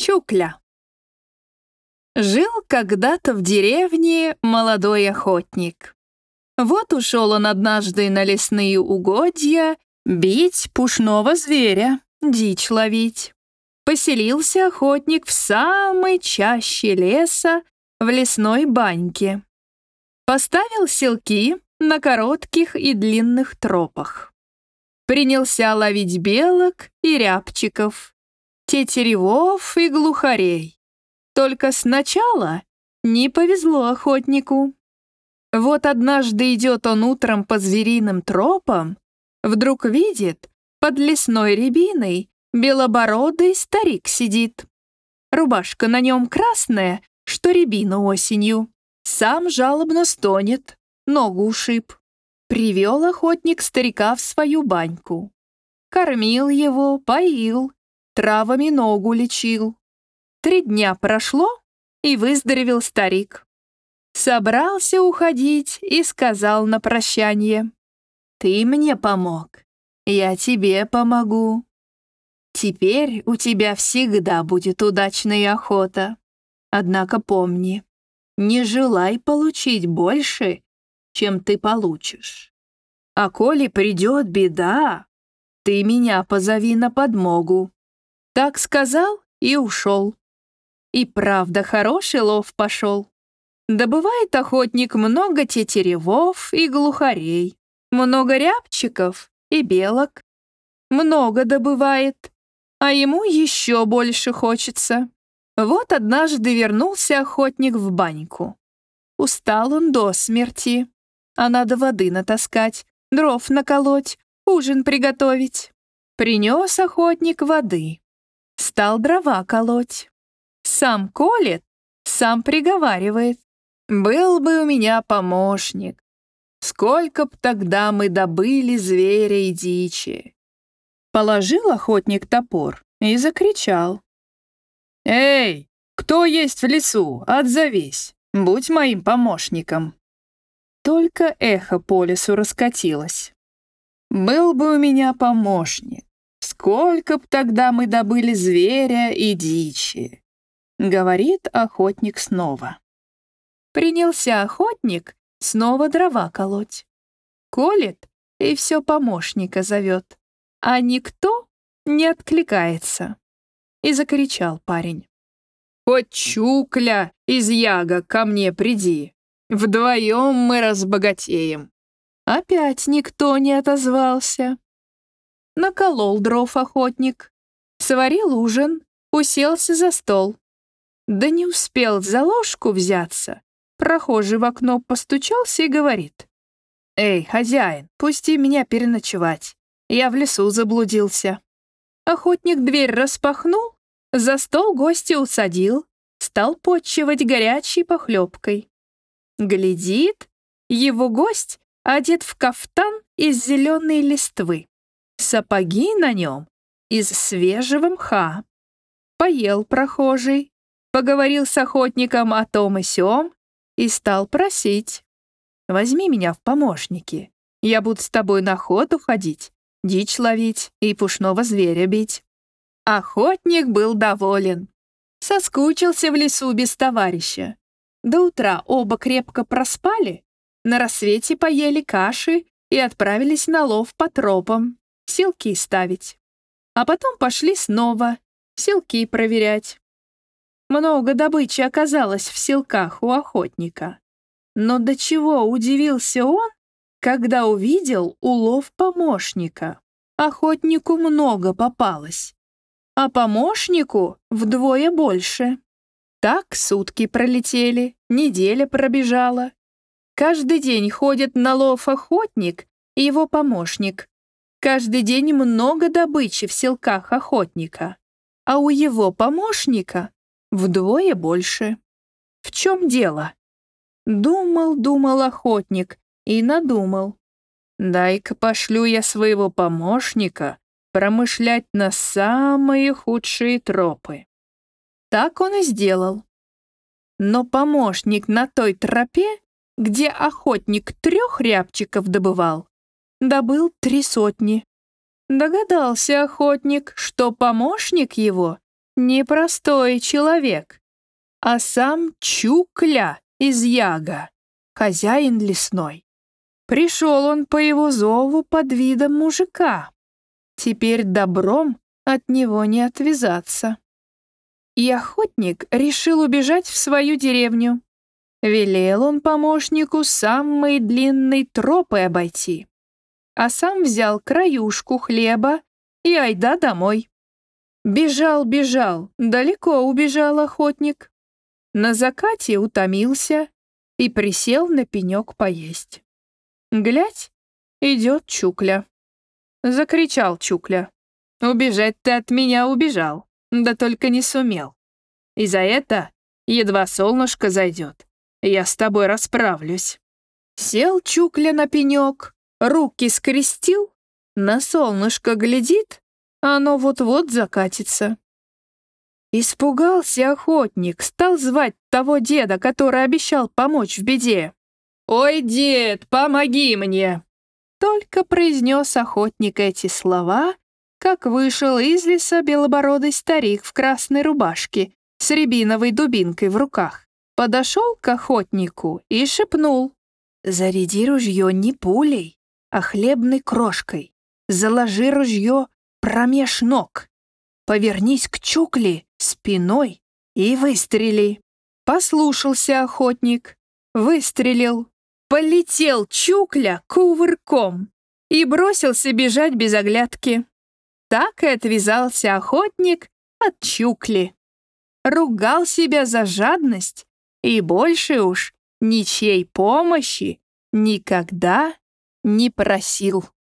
Чукля. Жил когда-то в деревне молодой охотник. Вот ушел он однажды на лесные угодья бить пушного зверя, дичь ловить. Поселился охотник в самой чаще леса, в лесной баньке. Поставил селки на коротких и длинных тропах. Принялся ловить белок и рябчиков, тетеревов и глухарей. Только сначала не повезло охотнику. Вот однажды идет он утром по звериным тропам, вдруг видит, под лесной рябиной белобородый старик сидит. Рубашка на нем красная, что рябина осенью. Сам жалобно стонет, ногу ушиб. Привел охотник старика в свою баньку. Кормил его, поил, травами ногу лечил. 3 дня прошло, и выздоровел старик. Собрался уходить и сказал на прощание: «Ты мне помог, я тебе помогу. Теперь у тебя всегда будет удачная охота. Однако помни, не желай получить больше, чем ты получишь. А коли придет беда, ты меня позови на подмогу». Так сказал и ушел. И правда, хороший лов пошел. Добывает охотник много тетеревов и глухарей, много рябчиков и белок. Много добывает, а ему еще больше хочется. Вот однажды вернулся охотник в баньку. Устал он до смерти, а надо воды натаскать, дров наколоть, ужин приготовить. Принес охотник воды, стал дрова колоть. Сам колет, сам приговаривает: «Был бы у меня помощник, сколько б тогда мы добыли зверя и дичи». Положил охотник топор и закричал: «Эй, кто есть в лесу, отзовись, будь моим помощником». Только эхо по лесу раскатилось: «Был бы у меня помощник, сколько б тогда мы добыли зверя и дичи», — говорит охотник снова. Принялся охотник снова дрова колоть. Колет и все помощника зовет, а никто не откликается. И закричал парень: «Хоть Чукля из Яга ко мне приди, вдвоем мы разбогатеем». Опять никто не отозвался. Наколол дров охотник, сварил ужин, уселся за стол. Да не успел за ложку взяться, прохожий в окно постучался и говорит: «Эй, хозяин, пусти меня переночевать, я в лесу заблудился». Охотник дверь распахнул, за стол гостя усадил, стал потчевать горячей похлебкой. Глядит, его гость одет в кафтан из зеленой листвы, сапоги на нем из свежего мха. Поел прохожий, поговорил с охотником о том и сём и стал просить: «Возьми меня в помощники, я буду с тобой на охоту ходить, дичь ловить и пушного зверя бить». Охотник был доволен. Соскучился в лесу без товарища. До утра оба крепко проспали, на рассвете поели каши и отправились на лов по тропам, селки ставить. А потом пошли снова селки проверять. Много добычи оказалось в селках у охотника. Но до чего удивился он, когда увидел улов помощника. Охотнику много попалось, а помощнику вдвое больше. Так сутки пролетели, неделя пробежала. Каждый день ходит на лов охотник и его помощник. Каждый день много добычи в селках охотника, а у его помощника вдвое больше. В чем дело? Думал охотник и надумал: «Дай-ка пошлю я своего помощника промышлять на самые худшие тропы». Так он и сделал. Но помощник на той тропе, где охотник 3 рябчиков добывал, добыл 3 сотни. Догадался охотник, что помощник его непростой человек, а сам Чукля из Яга, хозяин лесной. Пришел он по его зову под видом мужика. Теперь добром от него не отвязаться. И охотник решил убежать в свою деревню. Велел он помощнику самые длинные тропы обойти, а сам взял краюшку хлеба и айда домой. Бежал, далеко убежал охотник. На закате утомился и присел на пенек поесть. Глядь, идет Чукля. Закричал Чукля: «Убежать ты от меня убежал, да только не сумел. И за это едва солнышко зайдет, я с тобой расправлюсь». Сел Чукля на пенек, руки скрестил, на солнышко глядит, оно вот-вот закатится. Испугался охотник, стал звать того деда, который обещал помочь в беде. «Ой, дед, помоги мне!» Только произнес охотник эти слова, как вышел из леса белобородый старик в красной рубашке с рябиновой дубинкой в руках. Подошел к охотнику и шепнул: «Заряди ружье не пулей, а хлебной крошкой. Заложи ружье промеж ног. Повернись к Чукле спиной и выстрели». Послушался охотник, выстрелил. Полетел Чукля кувырком и бросился бежать без оглядки. Так и отвязался охотник от Чукли. Ругал себя за жадность и больше уж ничьей помощи никогда не просил.